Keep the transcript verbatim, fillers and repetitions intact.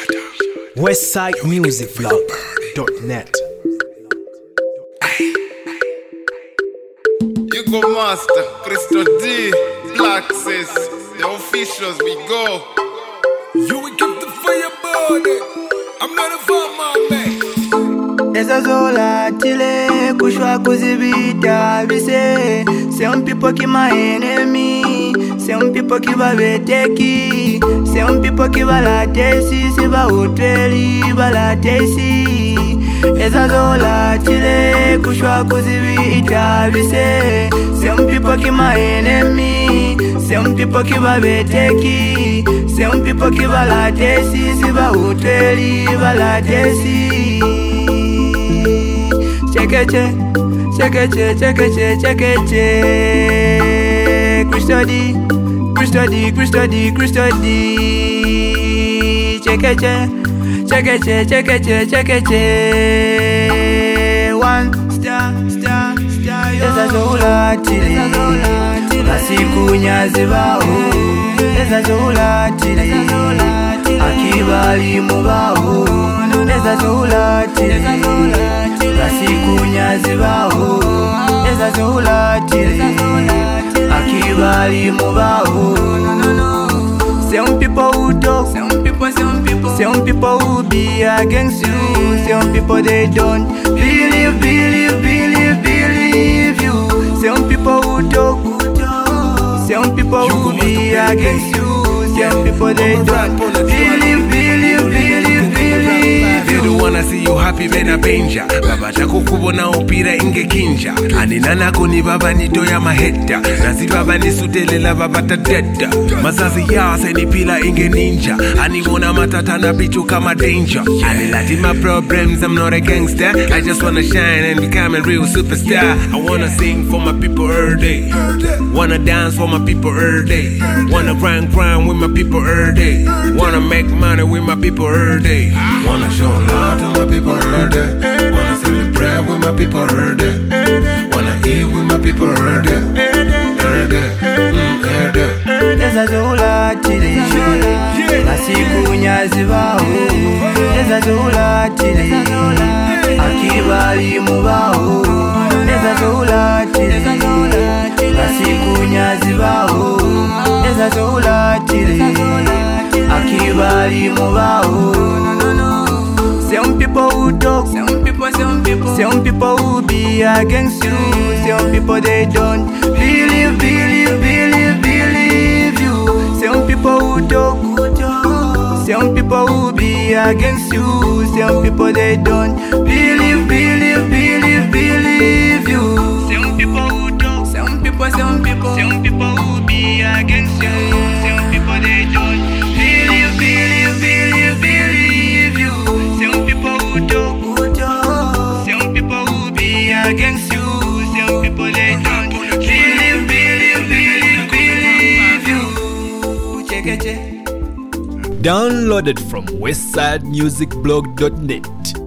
westside music blog dot net. You go master, Crystal D, Black Sis, the officials, we go. You will keep the fire burning. I'm not a farmer, man. Esa zola tile kushwa kuzibita bise. Some people ki my enemy. Some people ki ba beteki. Some people ki ba la tesi. Si ba hoteli ba la tesi. Esa zola tile kushwa kuzibita bise. Some people ki my enemy. Some people ki ba beteki. Some people ki ba la tesi. Si ba hoteli ba la tesi. Check it, check it, check it, check it, Crystal D, Crystal D, Crystal D, Crystal D. Check it, check it, check it, check it. One star, star, star. Esa zola tili, masiku nyaziba o. Esa zola tili, akibali mubaho. Esa zola tili. Masiku nyazibaho, eza zola tili, akibali mubaho. Some people who talk, some people, some people, some people who be against you. Some people they don't believe, believe, believe, believe you. Some people who talk, some people who be against you. Some people they don't believe, believe, believe, believe you. Don't wanna see you happy bena benja. Baba tako kubona upira inge kinja. Aninana kuni baba nitoya maheta. Nazi baba nisutelela baba tadeda. Mazazi ya se ni pila inge ninja. Animona matata na bichu kama danger. Anilati my problems, I'm not a gangster. I just wanna shine and become a real superstar. I wanna sing for my people every day. Wanna dance for my people every day. Wanna grind grind with my people every day. Wanna make money with my people every day. Wanna show love to my people every day. Wanna celebrate with my people every day. Wanna eat with my people every day. Every day, mm, every day. Esa zola tili, masiku nyazibaho. Esa zola tili, akibali mubaho. Esa zola tili, masiku nyazibaho. Esa zola tili, akibali mubaho. Some people who talk, some people, some people, some people who be against you. Some people they don't believe, believe, believe, believe you. Some people who talk, some people who be against you. Some people they don't believe, believe, believe, believe you. Some people who talk, some people, some people, some people who be against you. Some people they don't believe, believe, believe, believe you. Some people who talk, some people who be against you. Some people they don't believe, believe, believe, believe you. Check it, check. Downloaded from westside music blog dot net.